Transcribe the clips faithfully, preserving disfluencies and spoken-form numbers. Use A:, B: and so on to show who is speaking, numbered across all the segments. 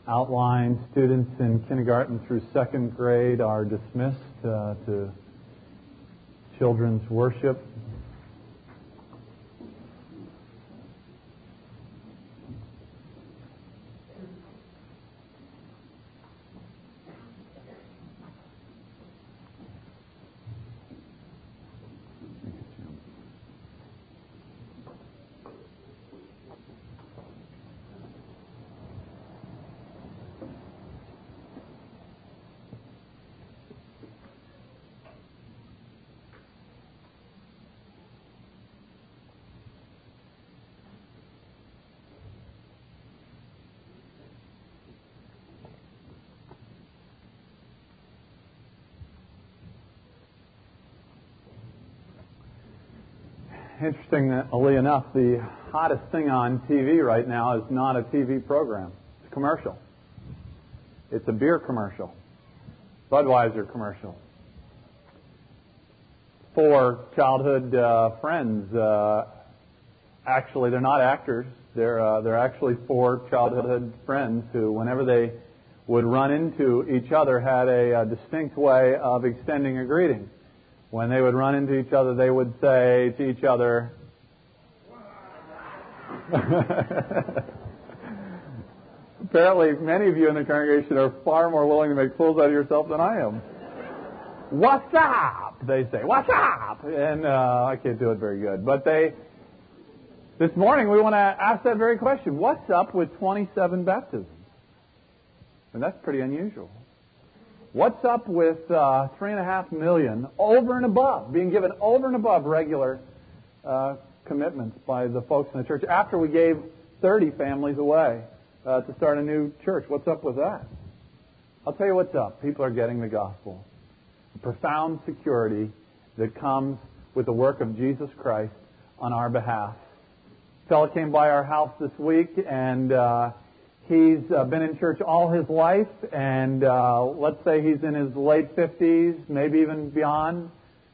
A: outline. Students in kindergarten through second grade are dismissed uh, to children's worship. Interestingly enough, the hottest thing on T V right now is not a T V program. It's a commercial. It's a beer commercial. Budweiser commercial. Four childhood uh, friends. Uh, actually, they're not actors. They're uh, they're actually four childhood friends who, whenever they would run into each other, had a, a distinct way of extending a greeting. When they would run into each other, they would say to each other, apparently many of you in the congregation are far more willing to make fools out of yourself than I am. What's up? They say, what's up? And uh, I can't do it very good. But they, this morning we want to ask that very question. What's up with twenty-seven baptisms? And that's pretty unusual. What's up with uh, three and a half million over and above, being given over and above regular uh, commitments by the folks in the church after we gave thirty families away uh, to start a new church? What's up with that? I'll tell you what's up. People are getting the gospel. A profound security that comes with the work of Jesus Christ on our behalf. A fellow came by our house this week, and uh, He's uh, been in church all his life, and uh, let's say he's in his late fifties, maybe even beyond.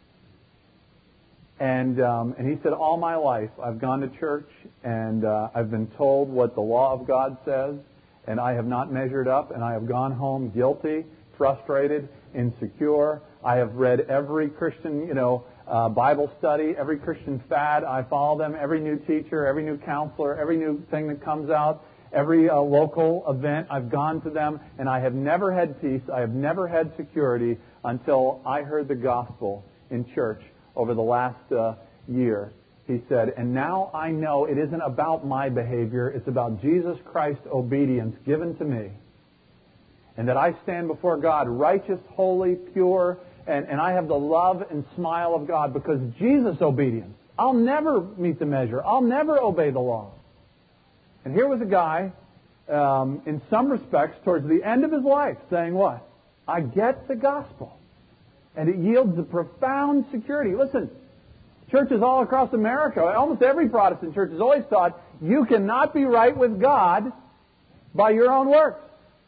A: And um, and he said, all my life I've gone to church, and uh, I've been told what the law of God says, and I have not measured up, and I have gone home guilty, frustrated, insecure. I have read every Christian, you know, uh, Bible study, every Christian fad. I follow them, every new teacher, every new counselor, every new thing that comes out. Every uh, local event, I've gone to them, and I have never had peace. I have never had security until I heard the gospel in church over the last uh, year. He said, and now I know it isn't about my behavior. It's about Jesus Christ's obedience given to me. And that I stand before God righteous, holy, pure, and, and I have the love and smile of God because Jesus' obedience. I'll never meet the measure. I'll never obey the law. And here was a guy, um, in some respects, towards the end of his life, saying what? I get the gospel. And it yields a profound security. Listen, churches all across America, almost every Protestant church has always taught, you cannot be right with God by your own works.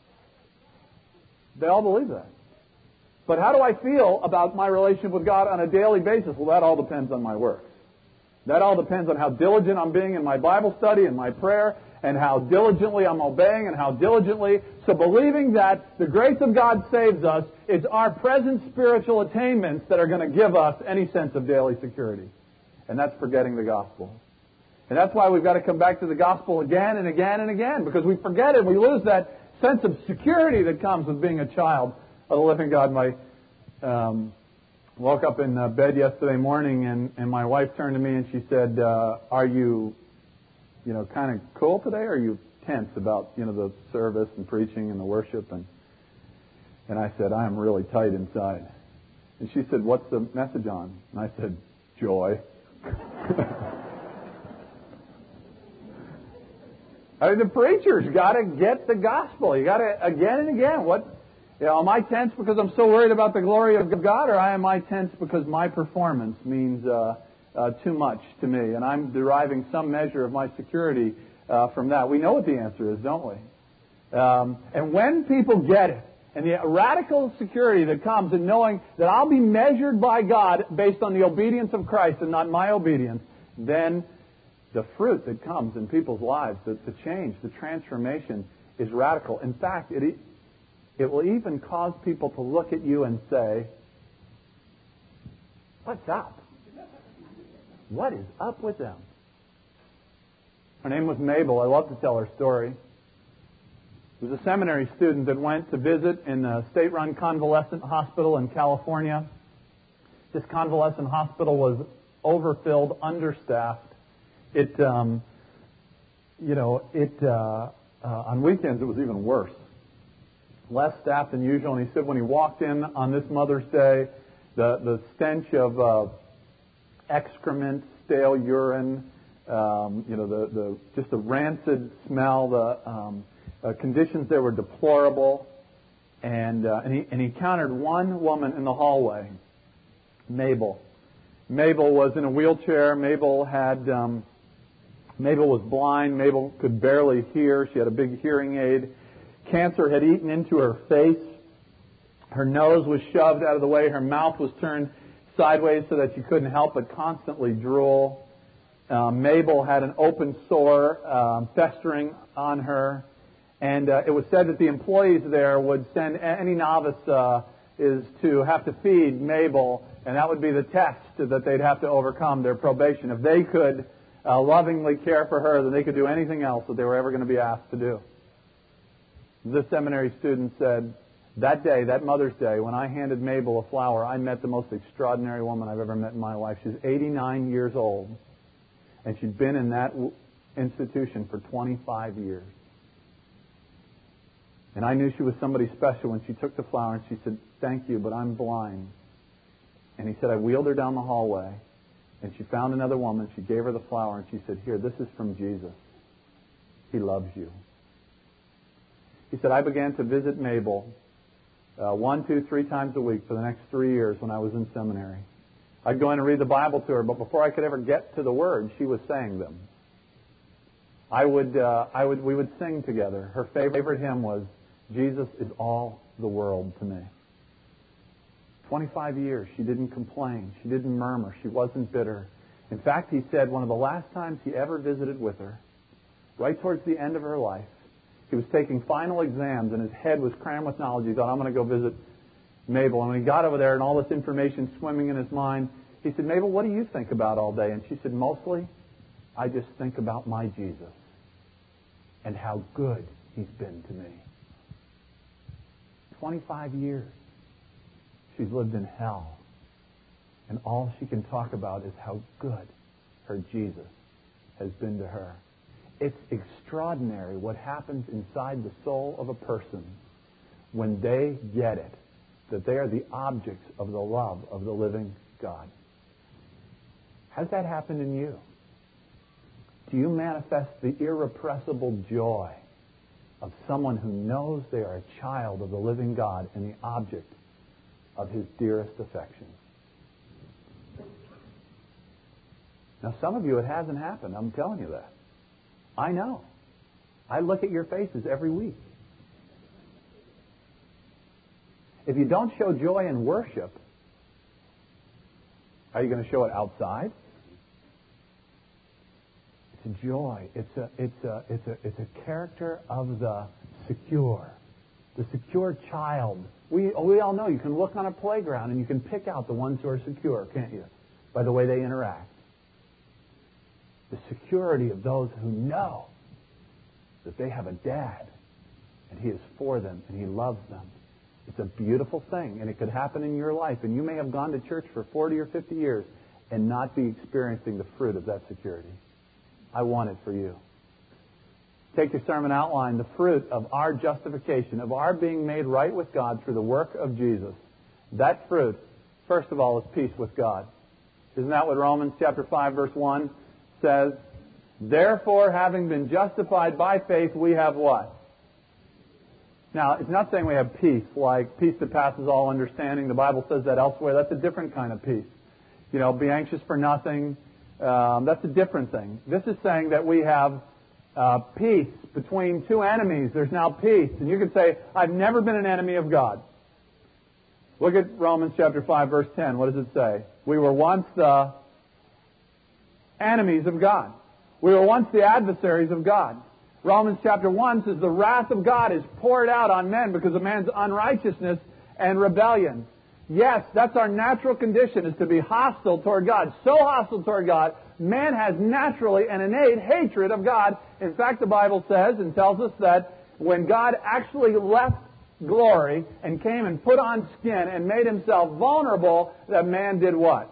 A: They all believe that. But how do I feel about my relationship with God on a daily basis? Well, that all depends on my works. That all depends on how diligent I'm being in my Bible study and my prayer, and how diligently I'm obeying, and how diligently. So believing that the grace of God saves us, it's our present spiritual attainments that are going to give us any sense of daily security. And that's forgetting the gospel. And that's why we've got to come back to the gospel again and again and again, because we forget it. We lose that sense of security that comes with being a child of the living God. My um, woke up in uh, bed yesterday morning, and, and my wife turned to me and she said, uh, are you... you know, kind of cool today, or are you tense about, you know, the service and preaching and the worship? And and I said, I am really tight inside. And she said, what's the message on? And I said, joy. I mean, the preacher's got to get the gospel. You got to, again and again, what, you know, am I tense because I'm so worried about the glory of God, or am I tense because my performance means uh, Uh, too much to me, and I'm deriving some measure of my security uh, from that? We know what the answer is, don't we? Um, and when people get it, and the radical security that comes in knowing that I'll be measured by God based on the obedience of Christ and not my obedience, then the fruit that comes in people's lives, the, the change, the transformation is radical. In fact, it, it will even cause people to look at you and say, what's up? What is up with them? Her name was Mabel. I love to tell her story. She was a seminary student that went to visit in a state-run convalescent hospital in California. This convalescent hospital was overfilled, understaffed. It, um, you know, it uh, uh, on weekends it was even worse. Less staff than usual. And he said when he walked in on this Mother's Day, the the stench of uh, excrement, stale urine, um, you know, the the just the rancid smell, the um, uh, conditions there were deplorable. And uh, and he and he encountered one woman in the hallway, Mabel. Mabel was in a wheelchair. Mabel had um, Mabel was blind. Mabel could barely hear. She had a big hearing aid. Cancer had eaten into her face. Her nose was shoved out of the way. Her mouth was turned sideways so that she couldn't help but constantly drool. Uh, Mabel had an open sore um, festering on her. And uh, it was said that the employees there would send any novice uh, is to have to feed Mabel, and that would be the test that they'd have to overcome, their probation. If they could uh, lovingly care for her, then they could do anything else that they were ever going to be asked to do. This seminary student said, that day, that Mother's Day, when I handed Mabel a flower, I met the most extraordinary woman I've ever met in my life. She's eighty-nine years old, and she'd been in that institution for twenty-five years. And I knew she was somebody special when she took the flower, and she said, thank you, but I'm blind. And he said, I wheeled her down the hallway, and she found another woman. She gave her the flower, and she said, here, this is from Jesus. He loves you. He said, I began to visit Mabel uh, one, two, three times a week for the next three years when I was in seminary. I'd go in and read the Bible to her, but before I could ever get to the words, she was saying them. I would, uh, I would, we would sing together. Her favorite hymn was, Jesus is all the world to me. twenty-five years, she didn't complain. She didn't murmur. She wasn't bitter. In fact, he said one of the last times he ever visited with her, right towards the end of her life, he was taking final exams and his head was crammed with knowledge. He thought, I'm going to go visit Mabel. And when he got over there and all this information swimming in his mind, he said, Mabel, what do you think about all day? And she said, mostly, I just think about my Jesus and how good he's been to me. twenty-five years. She's lived in hell. And all she can talk about is how good her Jesus has been to her. It's extraordinary what happens inside the soul of a person when they get it, that they are the objects of the love of the living God. Has that happened in you? Do you manifest the irrepressible joy of someone who knows they are a child of the living God and the object of his dearest affection? Now, some of you, it hasn't happened. I'm telling you that. I know. I look at your faces every week. If you don't show joy in worship, are you going to show it outside? It's a joy. It's a it's a it's a it's a character of the secure, the secure child. We we all know you can look on a playground and you can pick out the ones who are secure, can't you? By the way they interact. The security of those who know that they have a dad and he is for them and he loves them. It's a beautiful thing, and it could happen in your life. And you may have gone to church for forty or fifty years and not be experiencing the fruit of that security. I want it for you. Take your sermon outline, the fruit of our justification, of our being made right with God through the work of Jesus. That fruit, first of all, is peace with God. Isn't that what Romans chapter five, verse one says? Therefore, having been justified by faith, we have what? Now, it's not saying we have peace, like peace that passes all understanding. The Bible says that elsewhere. That's a different kind of peace. You know, be anxious for nothing. Um, that's a different thing. This is saying that we have uh, peace between two enemies. There's now peace. And you could say, I've never been an enemy of God. Look at Romans chapter five, verse ten. What does it say? We were once the enemies of God. We were once the adversaries of God. Romans chapter one says the wrath of God is poured out on men because of man's unrighteousness and rebellion. Yes, that's our natural condition, is to be hostile toward God. So hostile toward God, man has naturally an innate hatred of God. In fact, the Bible says and tells us that when God actually left glory and came and put on skin and made himself vulnerable, that man did what?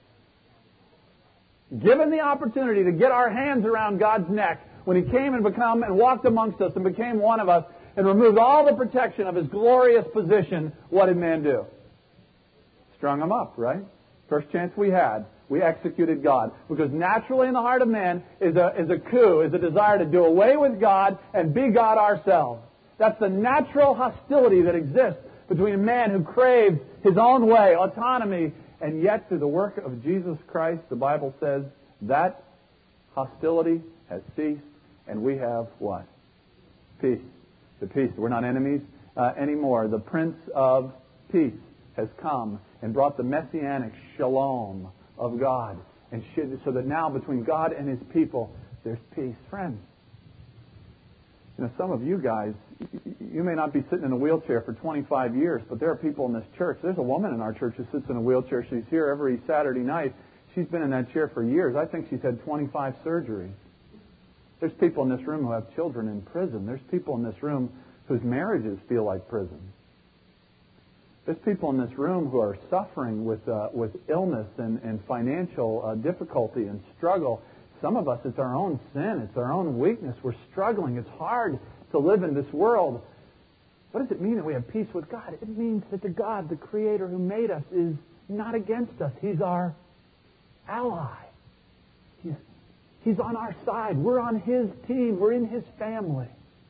A: Given the opportunity to get our hands around God's neck, when he came and become and walked amongst us and became one of us and removed all the protection of his glorious position, what did man do? Strung him up, right? First chance we had, we executed God. Because naturally in the heart of man is a, is a coup, is a desire to do away with God and be God ourselves. That's the natural hostility that exists between a man who craves his own way, autonomy, and yet through the work of Jesus Christ, the Bible says that hostility has ceased, and we have what? Peace. The peace. We're not enemies uh, anymore. The Prince of Peace has come and brought the messianic shalom of God. And so that now between God and his people, there's peace. Friends, you know, some of you guys, you may not be sitting in a wheelchair for twenty-five years, but there are people in this church. There's a woman in our church who sits in a wheelchair. She's here every Saturday night. She's been in that chair for years. I think she's had twenty-five surgeries. There's people in this room who have children in prison. There's people in this room whose marriages feel like prison. There's people in this room who are suffering with uh, with illness and, and financial uh, difficulty and struggle. Some of us, it's our own sin. It's our own weakness. We're struggling. It's hard to live in this world. What does it mean that we have peace with God? It means that the God, the Creator who made us, is not against us. He's our ally. He's, he's on our side. We're on His team. We're in His family.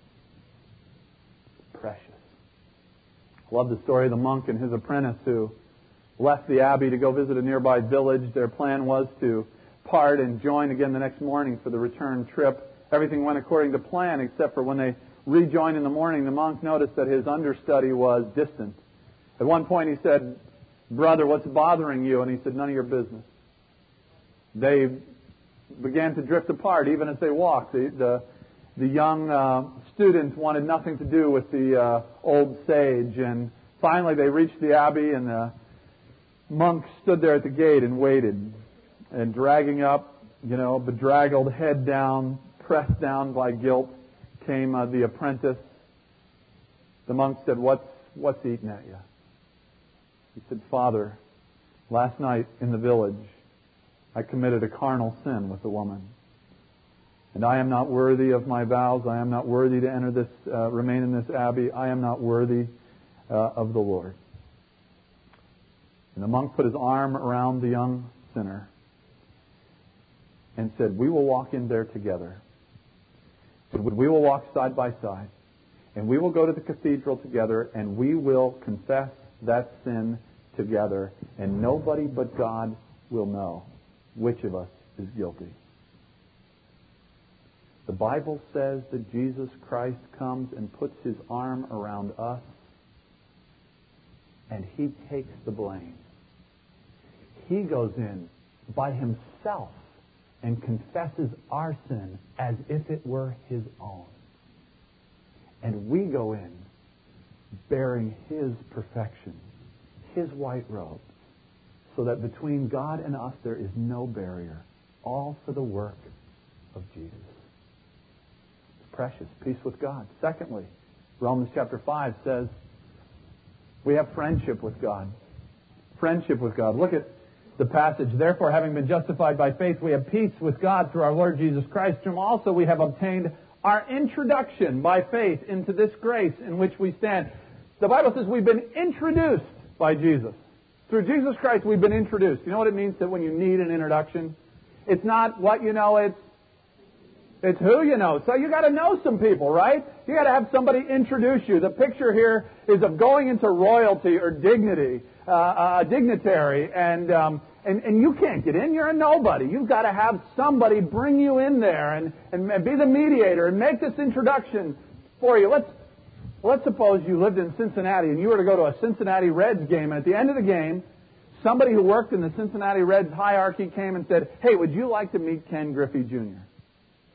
A: Precious. I love the story of the monk and his apprentice who left the abbey to go visit a nearby village. Their plan was to part and join again the next morning for the return trip. Everything went according to plan, except for when they rejoined in the morning, the monk noticed that his understudy was distant. At one point he said, "Brother, what's bothering you?" And he said, "None of your business." They began to drift apart even as they walked. The, the, the young uh, student wanted nothing to do with the uh, old sage, and finally they reached the abbey, and the monk stood there at the gate and waited. And dragging up, you know, bedraggled, head down, pressed down by guilt, came uh, the apprentice. The monk said, what's, what's eating at you? He said, "Father, last night in the village, I committed a carnal sin with a woman. And I am not worthy of my vows. I am not worthy to enter this, uh, remain in this abbey. I am not worthy uh, of the Lord." And the monk put his arm around the young sinner and said, "We will walk in there together. We will walk side by side. And we will go to the cathedral together, and we will confess that sin together. And nobody but God will know which of us is guilty." The Bible says that Jesus Christ comes and puts His arm around us, and He takes the blame. He goes in by Himself and confesses our sin as if it were His own. And we go in bearing His perfection, His white robes, so that between God and us there is no barrier, all for the work of Jesus. It's precious, peace with God. Secondly, Romans chapter five says we have friendship with God. Friendship with God. Look at the passage. "Therefore, having been justified by faith, we have peace with God through our Lord Jesus Christ, whom also we have obtained our introduction by faith into this grace in which we stand." The Bible says we've been introduced by Jesus. Through Jesus Christ, we've been introduced. You know what it means that when you need an introduction? It's not what you know, it's it's who you know. So you got to know some people, right? You got to have somebody introduce you. The picture here is of going into royalty or dignity. Uh, a dignitary, and, um, and and you can't get in. You're a nobody. You've got to have somebody bring you in there and, and, and be the mediator and make this introduction for you. Let's let's suppose you lived in Cincinnati and you were to go to a Cincinnati Reds game, and at the end of the game, somebody who worked in the Cincinnati Reds hierarchy came and said, "Hey, would you like to meet Ken Griffey Junior"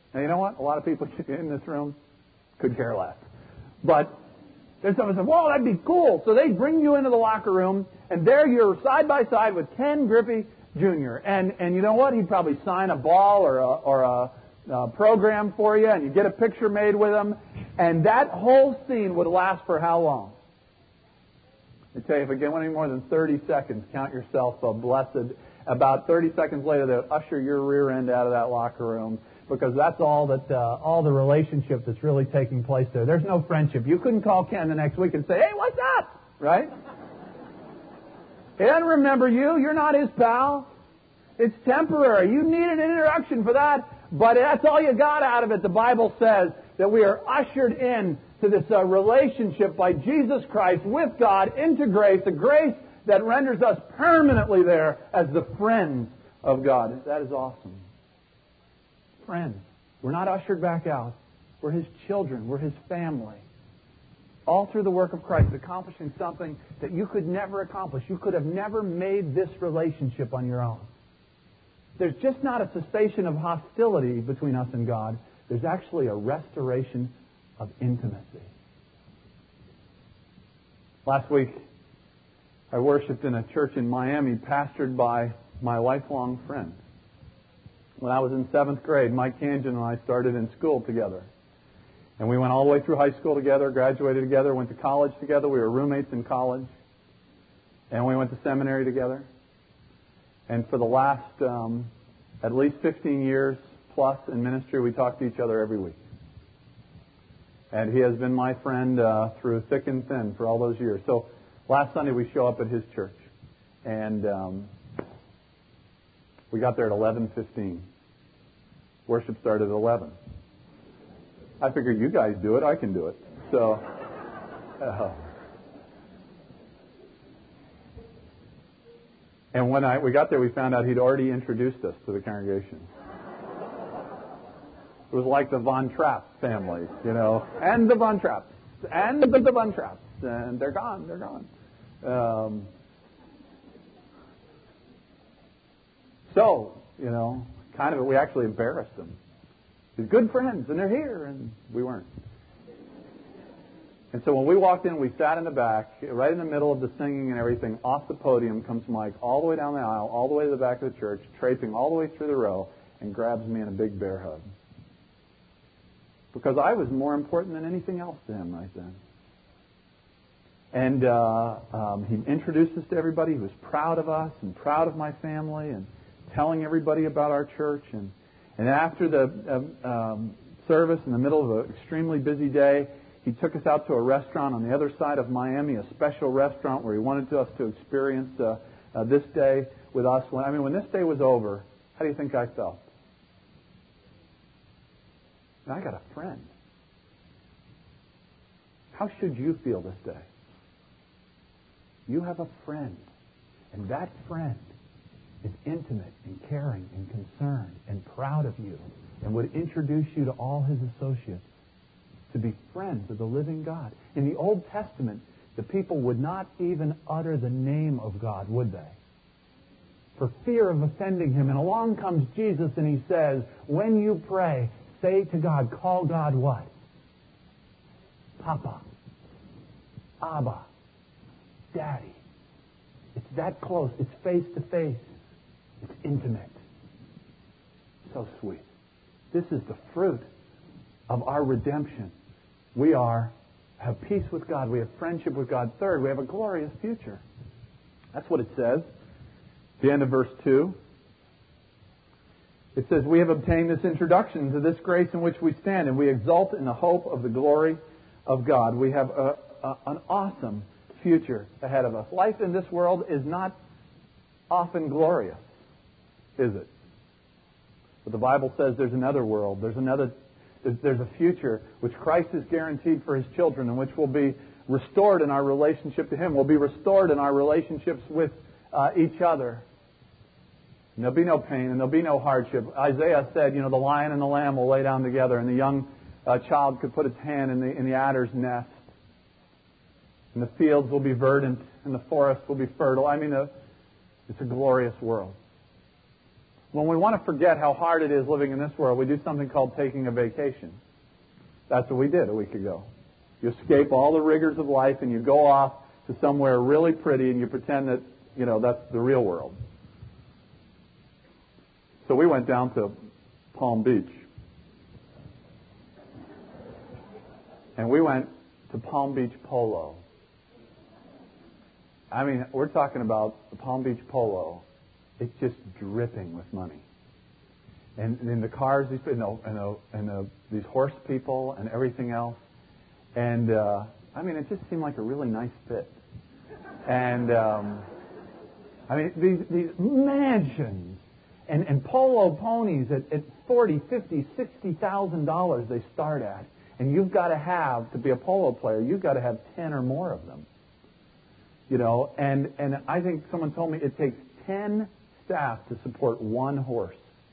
A: Now, you know what? A lot of people in this room could care less. But there's someone who says, "Whoa, that'd be cool." So they bring you into the locker room, and there you're side by side with Ken Griffey Junior And and you know what? He'd probably sign a ball or a, or a, a program for you, and you get a picture made with him. And that whole scene would last for how long? I tell you, if it went any more than thirty seconds, count yourself a blessed. About thirty seconds later, they'll usher your rear end out of that locker room, because that's all that uh, all the relationship that's really taking place there. There's no friendship. You couldn't call Ken the next week and say, "Hey, what's up?" Right? He doesn't remember you. You're not his pal. It's temporary. You need an introduction for that, but that's all you got out of it. The Bible says that we are ushered in to this uh, relationship by Jesus Christ with God into grace, a grace that renders us permanently there as the friends of God. That is awesome. Friends. We're not ushered back out. We're His children. We're His family. All through the work of Christ, accomplishing something that you could never accomplish. You could have never made this relationship on your own. There's just not a cessation of hostility between us and God. There's actually a restoration of intimacy. Last week, I worshiped in a church in Miami pastored by my lifelong friend. When I was in seventh grade, Mike Kanjan and I started in school together. And we went all the way through high school together, graduated together, went to college together. We were roommates in college. And we went to seminary together. And for the last um, at least fifteen years plus in ministry, we talk to each other every week. And he has been my friend uh, through thick and thin for all those years. So last Sunday we show up at his church. And um, we got there at eleven fifteen. Worship started at eleven. I figured, you guys do it, I can do it. So, uh, and when I we got there, we found out he'd already introduced us to the congregation. It was like the Von Trapp family, you know, and the Von Trapps, and the, the Von Trapps, and they're gone, they're gone. Um, so, you know, kind of, we actually embarrassed them. They're good friends, and they're here, and we weren't. And so when we walked in, we sat in the back, right in the middle of the singing and everything. Off the podium comes Mike, all the way down the aisle, all the way to the back of the church, traipsing all the way through the row, and grabs me in a big bear hug. Because I was more important than anything else to him right then. And uh, um, he introduced us to everybody. He was proud of us and proud of my family and telling everybody about our church. And, and after the uh, um, service, in the middle of an extremely busy day, he took us out to a restaurant on the other side of Miami, a special restaurant where he wanted us to experience uh, uh, this day with us. When, I mean, when this day was over, how do you think I felt? And I got a friend. How should you feel this day? You have a friend. And that friend is intimate and caring and concerned and proud of you and would introduce you to all his associates to be friends of the living God. In the Old Testament, the people would not even utter the name of God, would they? For fear of offending him. And along comes Jesus and he says, when you pray, say to God, call God what? Papa. Abba. Daddy. It's that close. It's face to face. It's intimate. So sweet. This is the fruit of our redemption. We are have peace with God. We have friendship with God. Third, we have a glorious future. That's what it says. The end of verse two. It says, we have obtained this introduction to this grace in which we stand, and we exult in the hope of the glory of God. We have a, a, an awesome future ahead of us. Life in this world is not often glorious, is it? But the Bible says there's another world. There's another. There's, there's a future which Christ has guaranteed for His children, and which will be restored in our relationship to Him. Will be restored in our relationships with uh, each other. And there'll be no pain and there'll be no hardship. Isaiah said, you know, the lion and the lamb will lay down together, and the young uh, child could put its hand in the in the adder's nest. And the fields will be verdant, and the forest will be fertile. I mean, a, it's a glorious world. When we want to forget how hard it is living in this world, we do something called taking a vacation. That's what we did a week ago. You escape all the rigors of life and you go off to somewhere really pretty and you pretend that, you know, that's the real world. So we went down to Palm Beach. And we went to Palm Beach Polo. I mean, we're talking about the Palm Beach Polo. It's just dripping with money. And in the cars, these you know, and, the, and the, these horse people and everything else. And, uh, I mean, it just seemed like a really nice fit. And, um, I mean, these, these mansions and, and polo ponies at, at forty, fifty, sixty thousand dollars they start at. And you've got to have, to be a polo player, you've got to have ten or more of them. You know, and, and I think someone told me it takes ten staff to support one horse.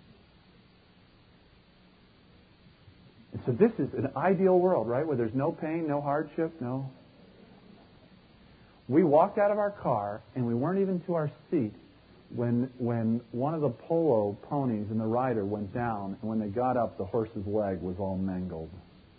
A: And so this is an ideal world, right? Where there's no pain, no hardship, no... We walked out of our car, and we weren't even to our seat when when one of the polo ponies and the rider went down, and when they got up, the horse's leg was all mangled.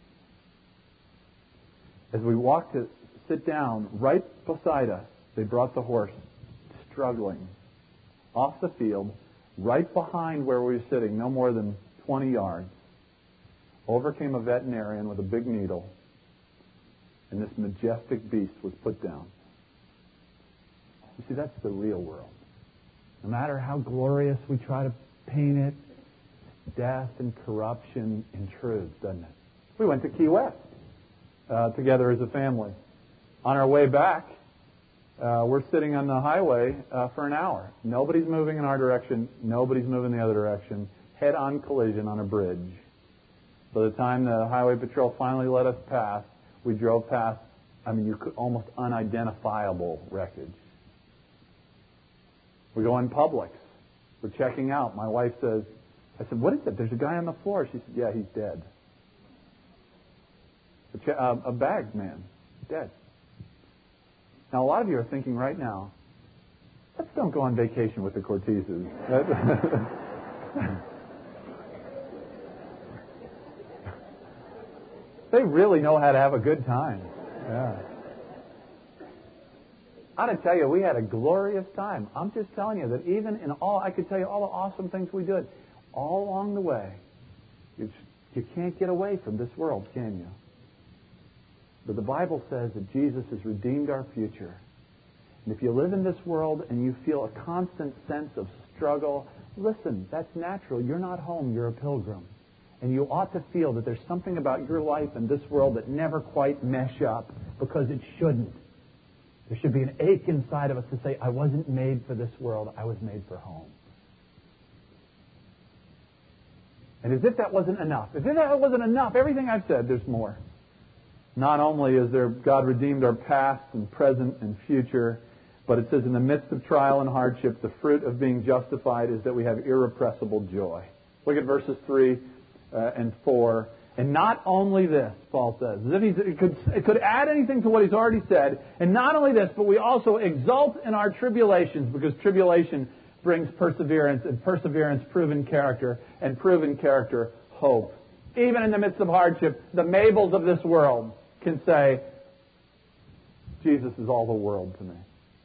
A: As we walked to sit down, right beside us, they brought the horse, struggling, off the field, right behind where we were sitting, no more than twenty yards. Over came a veterinarian with a big needle, and this majestic beast was put down. You see, that's the real world. No matter how glorious we try to paint it, death and corruption intrudes, doesn't it? We went to Key West uh, together as a family. On our way back, uh, we're sitting on the highway uh, for an hour. Nobody's moving in our direction. Nobody's moving the other direction. Head-on collision on a bridge. By the time the highway patrol finally let us pass, we drove past, I mean, you could almost unidentifiable wreckage. We go in Publix. We're checking out. My wife says, I said, what is it? There's a guy on the floor. She said, yeah, he's dead. A, che- uh, a bag man, dead. Now, a lot of you are thinking right now, let's don't go on vacation with the Corteses. They really know how to have a good time. Yeah. I got to tell you, we had a glorious time. I'm just telling you that even in all, I could tell you all the awesome things we did. All along the way, you, you can't get away from this world, can you? But the Bible says that Jesus has redeemed our future. And if you live in this world and you feel a constant sense of struggle, listen, that's natural. You're not home. You're a pilgrim. And you ought to feel that there's something about your life in this world that never quite mesh up, because it shouldn't. There should be an ache inside of us to say, I wasn't made for this world. I was made for home. And as if that wasn't enough, as if that wasn't enough, everything I've said, there's more. Not only is there God redeemed our past and present and future, but it says in the midst of trial and hardship, the fruit of being justified is that we have irrepressible joy. Look at verses three uh, and four. And not only this, Paul says, as if he's, it, could, it could add anything to what he's already said. And not only this, but we also exult in our tribulations, because tribulation brings perseverance, and perseverance, proven character, and proven character, hope. Even in the midst of hardship, the Mabels of this world can say, Jesus is all the world to me.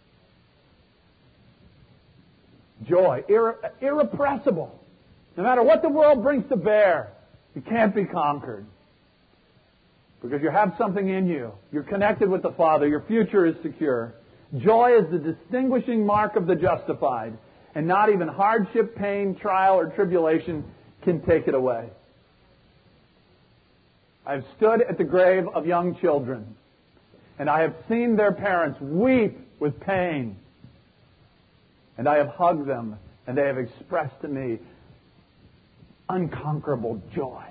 A: Joy, irre, irrepressible. No matter what the world brings to bear, you can't be conquered. Because you have something in you. You're connected with the Father. Your future is secure. Joy is the distinguishing mark of the justified. And not even hardship, pain, trial, or tribulation can take it away. I've stood at the grave of young children, and I have seen their parents weep with pain. And I have hugged them, and they have expressed to me unconquerable joy.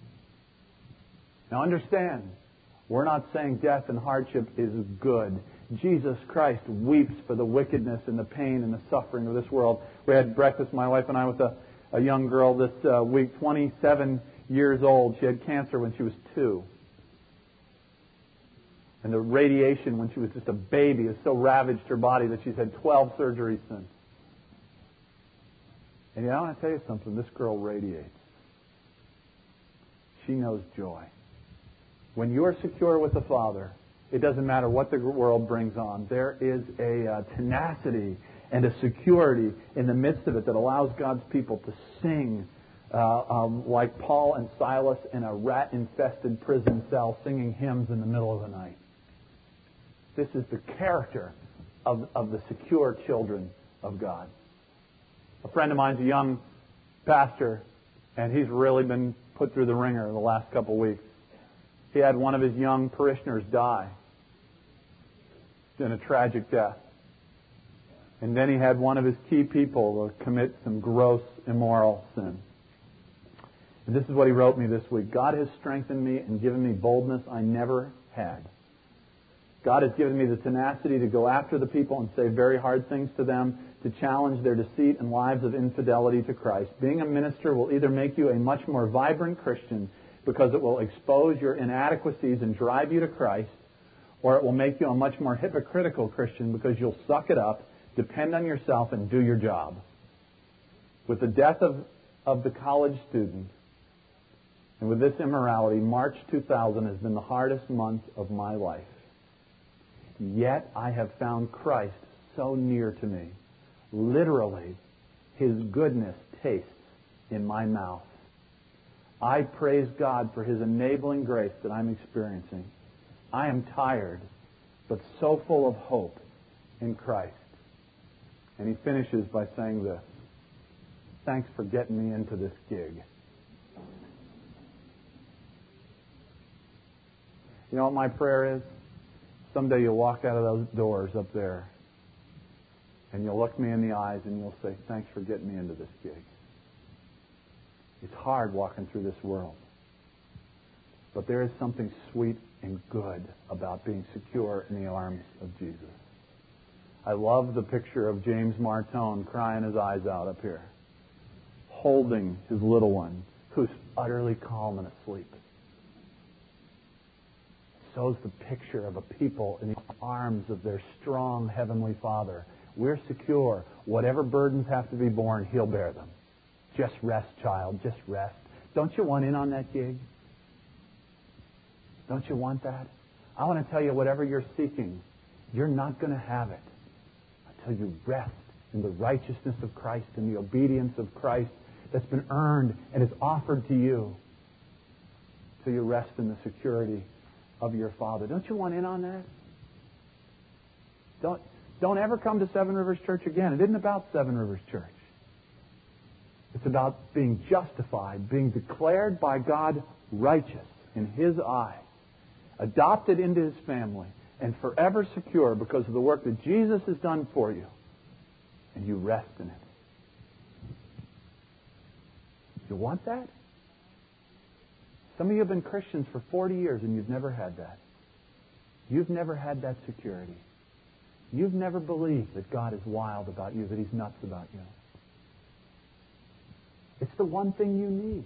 A: Now understand, we're not saying death and hardship is good. Jesus Christ weeps for the wickedness and the pain and the suffering of this world. We had breakfast, my wife and I, with a, a young girl this uh, week, twenty-seven years old. She had cancer when she was two. And the radiation when she was just a baby has so ravaged her body that she's had twelve surgeries since. And yet I want to tell you something. This girl radiates. She knows joy. When you are secure with the Father, it doesn't matter what the world brings on. There is a uh, tenacity and a security in the midst of it that allows God's people to sing uh, um, like Paul and Silas in a rat-infested prison cell singing hymns in the middle of the night. This is the character of, of the secure children of God. A friend of mine's a young pastor, and he's really been put through the ringer the last couple of weeks. He had one of his young parishioners die in a tragic death. And then he had one of his key people commit some gross immoral sin. And this is what he wrote me this week. God has strengthened me and given me boldness I never had. God has given me the tenacity to go after the people and say very hard things to them, to challenge their deceit and lives of infidelity to Christ. Being a minister will either make you a much more vibrant Christian because it will expose your inadequacies and drive you to Christ, or it will make you a much more hypocritical Christian because you'll suck it up, depend on yourself, and do your job. With the death of, of the college student, and with this immorality, March two thousand has been the hardest month of my life. Yet I have found Christ so near to me. Literally, His goodness tastes in my mouth. I praise God for His enabling grace that I'm experiencing. I am tired, but so full of hope in Christ. And he finishes by saying this: thanks for getting me into this gig. You know what my prayer is? Someday you'll walk out of those doors up there and you'll look me in the eyes and you'll say, thanks for getting me into this gig. It's hard walking through this world. But there is something sweet and good about being secure in the arms of Jesus. I love the picture of James Martone crying his eyes out up here, holding his little one who's utterly calm and asleep. So is the picture of a people in the arms of their strong Heavenly Father. We're secure. Whatever burdens have to be borne, He'll bear them. Just rest, child. Just rest. Don't you want in on that gig? Don't you want that? I want to tell you, whatever you're seeking, you're not going to have it until you rest in the righteousness of Christ and the obedience of Christ that's been earned and is offered to you. Until you rest in the security of your Father. Don't you want in on that? Don't, don't ever come to Seven Rivers Church again. It isn't about Seven Rivers Church. It's about being justified, being declared by God righteous in His eyes, adopted into His family, and forever secure because of the work that Jesus has done for you. And you rest in it. You want that? Some of you have been Christians for forty years and you've never had that. You've never had that security. You've never believed that God is wild about you, that He's nuts about you. It's the one thing you need.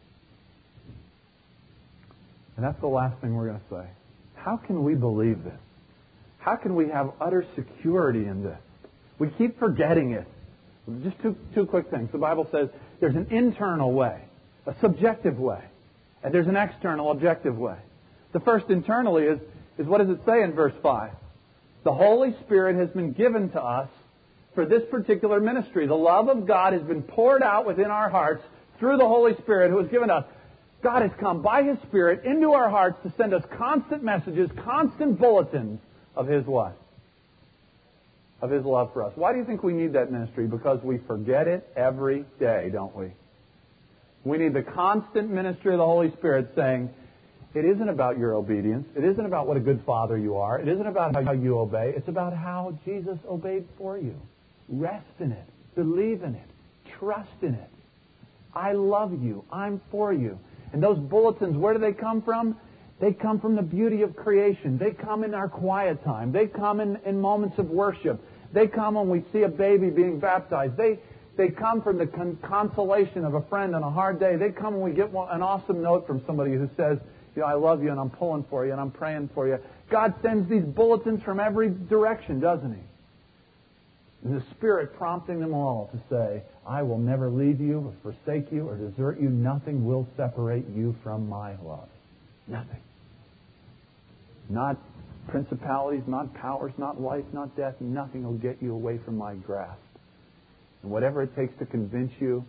A: And that's the last thing we're going to say. How can we believe this? How can we have utter security in this? We keep forgetting it. Just two, two quick things. The Bible says there's an internal way, a subjective way, and there's an external, objective way. The first internally is, is what does it say in verse five? The Holy Spirit has been given to us for this particular ministry. The love of God has been poured out within our hearts through the Holy Spirit who has given us. God has come by His Spirit into our hearts to send us constant messages, constant bulletins of His what? Of His love for us. Why do you think we need that ministry? Because we forget it every day, don't we? We need the constant ministry of the Holy Spirit saying, it isn't about your obedience. It isn't about what a good father you are. It isn't about how you obey. It's about how Jesus obeyed for you. Rest in it. Believe in it. Trust in it. I love you. I'm for you. And those bulletins, where do they come from? They come from the beauty of creation. They come in our quiet time. They come in, in moments of worship. They come when we see a baby being baptized. They they come from the con- consolation of a friend on a hard day. They come when we get one, an awesome note from somebody who says, you know, I love you and I'm pulling for you and I'm praying for you. God sends these bulletins from every direction, doesn't He? And the Spirit prompting them all to say, I will never leave you or forsake you or desert you. Nothing will separate you from my love. Nothing. Not principalities, not powers, not life, not death. Nothing will get you away from my grasp. And whatever it takes to convince you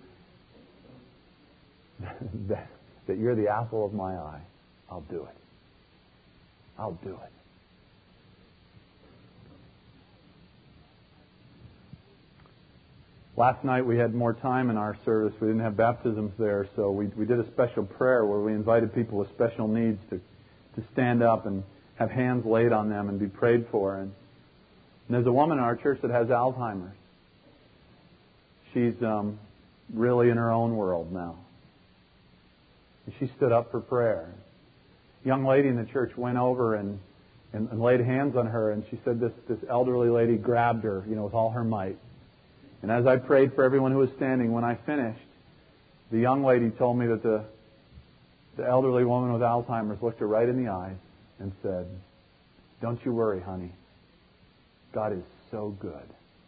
A: that, that you're the apple of my eye, I'll do it. I'll do it. Last night we had more time in our service. We didn't have baptisms there, so we, we did a special prayer where we invited people with special needs to, to stand up and have hands laid on them and be prayed for. And, and there's a woman in our church that has Alzheimer's. She's um, really in her own world now. And she stood up for prayer. A young lady in the church went over and, and, and laid hands on her, and she said this, this elderly lady grabbed her, you know, with all her might. And as I prayed for everyone who was standing, when I finished, the young lady told me that the, the elderly woman with Alzheimer's looked her right in the eyes and said, don't you worry, honey. God is so good.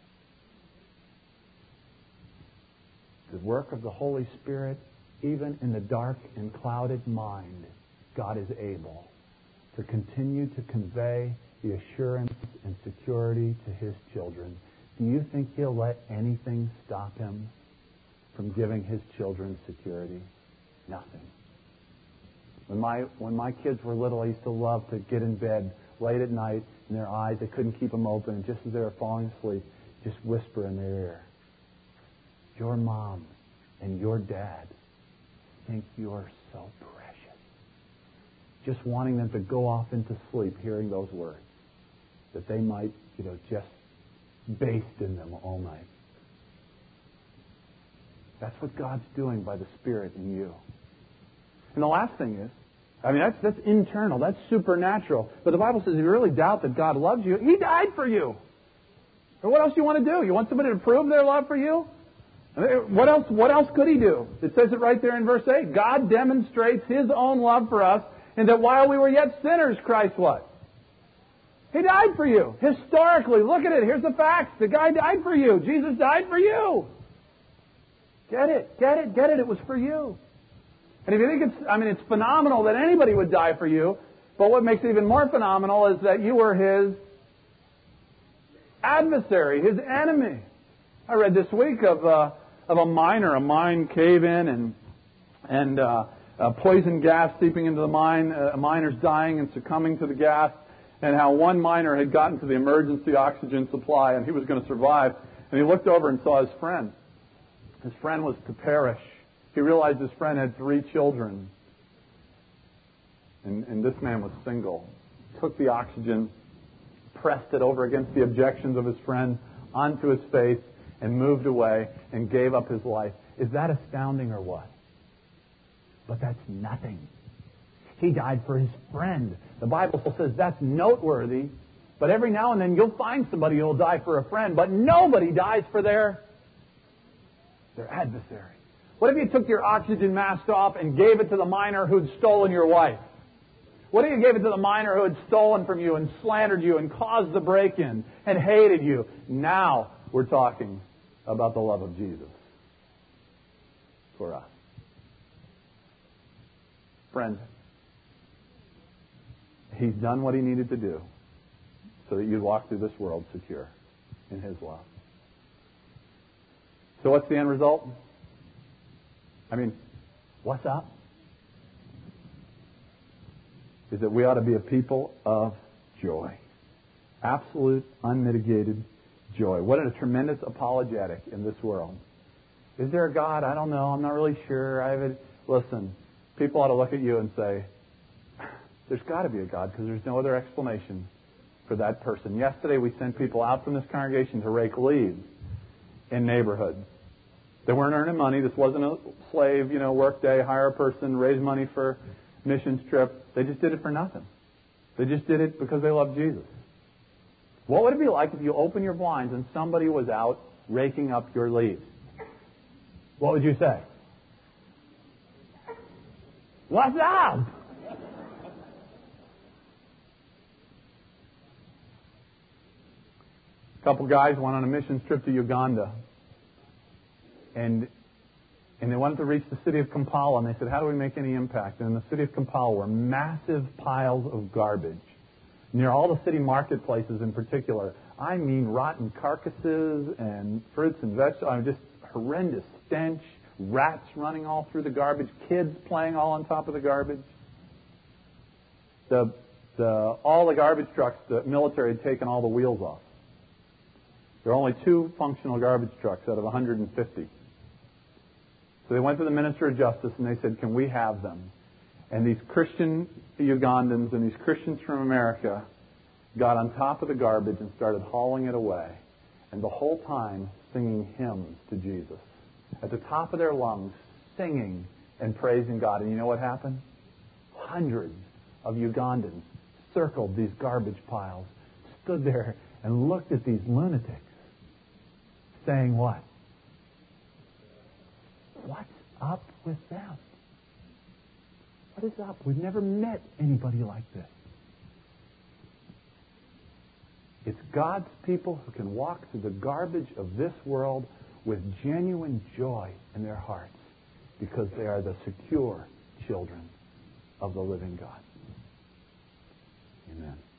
A: The work of the Holy Spirit, even in the dark and clouded mind, God is able to continue to convey the assurance and security to His children. Do you think He'll let anything stop Him from giving His children security? Nothing. When my when my kids were little, I used to love to get in bed late at night, and their eyes, I couldn't keep them open, and just as they were falling asleep, just whisper in their ear, your mom and your dad think you're so precious. Just wanting them to go off into sleep hearing those words, that they might, you know, just baste in them all night. That's what God's doing by the Spirit in you. And the last thing is, I mean, that's that's internal, that's supernatural. But the Bible says if you really doubt that God loves you, He died for you. Or what else do you want to do? You want somebody to prove their love for you? What else, what else could He do? It says it right there in verse eight. God demonstrates His own love for us, and that while we were yet sinners, Christ what? He died for you. Historically, look at it. Here's the facts. The guy died for you. Jesus died for you. Get it. Get it. Get it. It was for you. And if you think it's, I mean, it's phenomenal that anybody would die for you. But what makes it even more phenomenal is that you were His adversary, His enemy. I read this week of uh, of a miner, a mine cave-in, and and uh, uh, poison gas seeping into the mine. Uh, miners dying and succumbing to the gas. And how one miner had gotten to the emergency oxygen supply and he was going to survive. And he looked over and saw his friend. His friend was to perish. He realized his friend had three children. And, and this man was single. Took the oxygen, pressed it over against the objections of his friend onto his face, and moved away and gave up his life. Is that astounding or what? But that's nothing. He died for his friend. The Bible says that's noteworthy. But every now and then you'll find somebody who will die for a friend, but nobody dies for their, their adversary. What if you took your oxygen mask off and gave it to the miner who'd stolen your wife? What if you gave it to the miner who had stolen from you and slandered you and caused the break-in and hated you? Now we're talking about the love of Jesus for us. Friends, He's done what He needed to do so that you'd walk through this world secure in His love. So what's the end result? I mean, what's up? Is that we ought to be a people of joy. Absolute, unmitigated joy. What a tremendous apologetic in this world. Is there a God? I don't know. I'm not really sure. I haven't. Listen, people ought to look at you and say, there's got to be a God because there's no other explanation for that person. Yesterday we sent people out from this congregation to rake leaves in neighborhoods. They weren't earning money. This wasn't a slave, you know, work day, hire a person, raise money for missions trip. They just did it for nothing. They just did it because they loved Jesus. What would it be like if you open your blinds and somebody was out raking up your leaves? What would you say? What's up? A couple guys went on a mission trip to Uganda. And and they wanted to reach the city of Kampala. And they said, how do we make any impact? And in the city of Kampala were massive piles of garbage. Near all the city marketplaces in particular. I mean rotten carcasses and fruits and vegetables. I mean, just horrendous stench. Rats running all through the garbage. Kids playing all on top of the garbage. The, the, all the garbage trucks, the military had taken all the wheels off. There are only two functional garbage trucks out of one hundred fifty. So they went to the Minister of Justice and they said, can we have them? And these Christian Ugandans and these Christians from America got on top of the garbage and started hauling it away. And the whole time singing hymns to Jesus. At the top of their lungs, singing and praising God. And you know what happened? Hundreds of Ugandans circled these garbage piles, stood there and looked at these lunatics, saying what? What's up with them? What is up? We've never met anybody like this. It's God's people who can walk through the garbage of this world with genuine joy in their hearts because they are the secure children of the living God. Amen.